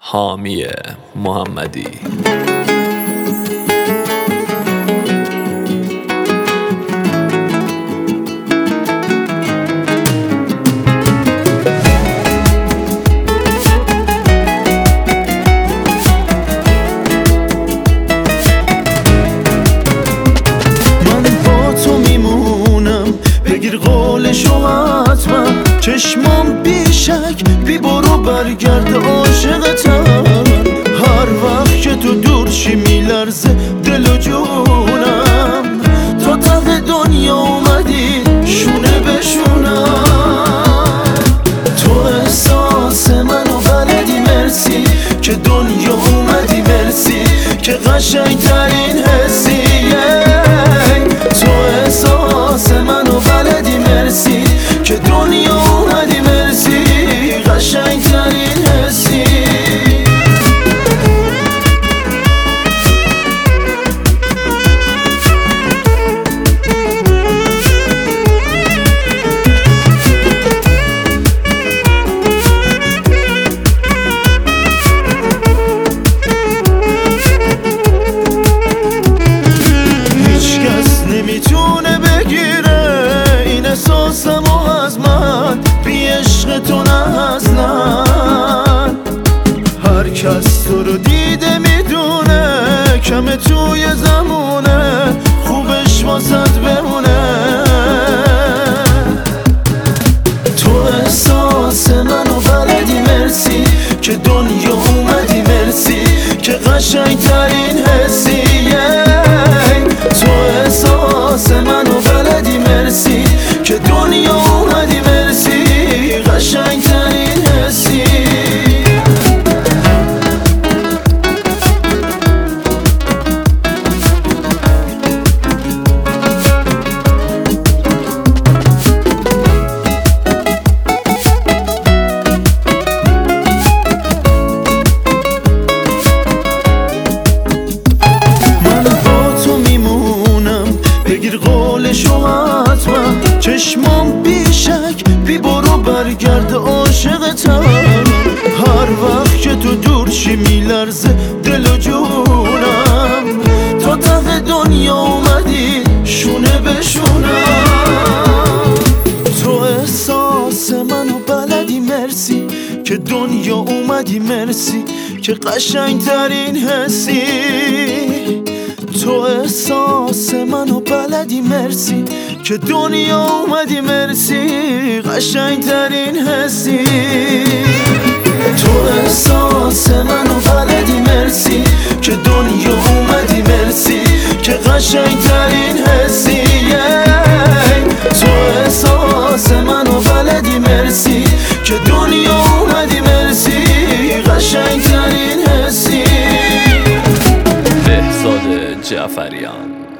حامی محمدی. بگیر قولشو حتما، چشمام بیشک بی برو برگرد عاشقتم. هر وقت که تو دور شی میلرزه دل و جونم. تا ته دنیا اومدی شونه به شونم. تو احساس منو بلدی، مرسی که دنیا اومدی، مرسی که قشنگ ترین حسی. تو احساس منو بلدی، مرسی که دنیا اومدی، مرسی قشنگ ترین حسی. نمیتونه بگیره این احساسمو از من، بی عشق تو نه اصلا. هر کس تو رو دیده میدونه کمه توی زمونه، خوبش واسط بمونه. تو احساس منو بلدی، مرسی که دنیا اومدی، مرسی که قشنگ ترین حسی. تو احساس منو بلدی، مرسی که دنیا اومدی، مرسی قشنگ ترین حسی. بگیر قولشو حتما، چشمام بیشک بی برو برگرد عاشقتم. هر وقت که تو دور شی میلرزه دل و جونم. تا ته دنیا اومدی شونه به شونم. تو احساس منو بلدی، مرسی که دنیا اومدی، مرسی که قشنگ ترین حسی. تو احساس منو بلدی، مرسی که دنیا اومدی، مرسی قشنگ ترین حسی. تو احساس منو بلدی، مرسی که دنیا اومدی، مرسی که قشنگ ترین حسی. تو احساس منو بلدی، مرسی که دنیا اومدی، مرسی قشنگ ترین حسی. بهزاد جعفریان.